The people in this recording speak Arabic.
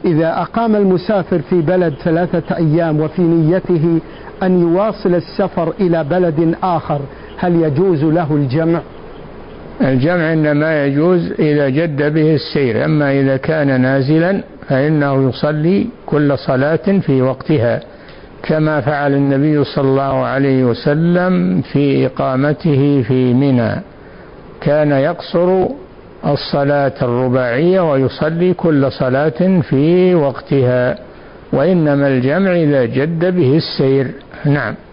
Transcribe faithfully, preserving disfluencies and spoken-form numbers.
إذا أقام المسافر في بلد ثلاثة أيام وفي نيته أن يواصل السفر إلى بلد آخر، هل يجوز له الجمع؟ الجمع إنما يجوز إذا جد به السير، أما إذا كان نازلا فإنه يصلي كل صلاة في وقتها، كما فعل النبي صلى الله عليه وسلم في إقامته في منى، كان يقصر الصلاة الرباعية ويصلي كل صلاة في وقتها، وإنما الجمع إذا جد به السير. نعم.